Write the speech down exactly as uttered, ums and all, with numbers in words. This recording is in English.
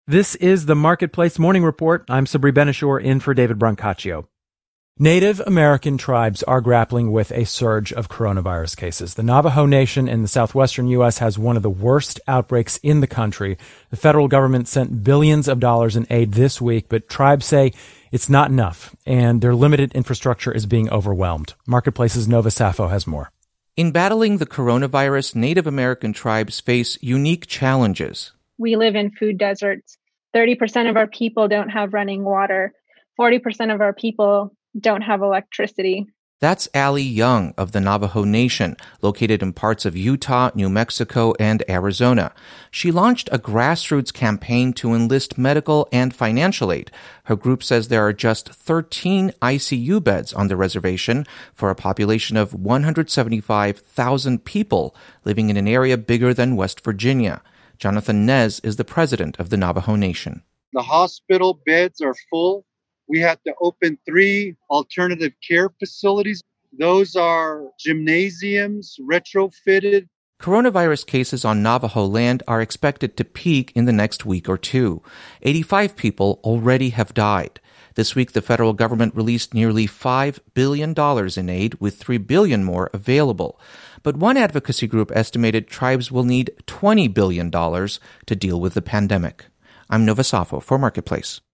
This is the Marketplace Morning Report. I'm Sabri Benishore in for David Brancaccio. Native American tribes are grappling with a surge of coronavirus cases. The Navajo Nation in the southwestern U S has one of the worst outbreaks in the country. The federal government sent billions of dollars in aid this week, but tribes say it's not enough, and their limited infrastructure is being overwhelmed. Marketplace's Nova Safo has more. In battling the coronavirus, Native American tribes face unique challenges. We live in food deserts. thirty percent of our people don't have running water. forty percent of our people don't have electricity. That's Allie Young of the Navajo Nation, located in parts of Utah, New Mexico, and Arizona. She launched a grassroots campaign to enlist medical and financial aid. Her group says there are just thirteen I C U beds on the reservation for a population of one hundred seventy-five thousand people living in an area bigger than West Virginia. Jonathan Nez is the president of the Navajo Nation. The hospital beds are full. We had to open three alternative care facilities. Those are gymnasiums, retrofitted. Coronavirus cases on Navajo land are expected to peak in the next week or two. eighty-five people already have died. This week, the federal government released nearly five billion dollars in aid, with three billion dollars more available. But one advocacy group estimated tribes will need twenty billion dollars to deal with the pandemic. I'm Nova Safo for Marketplace.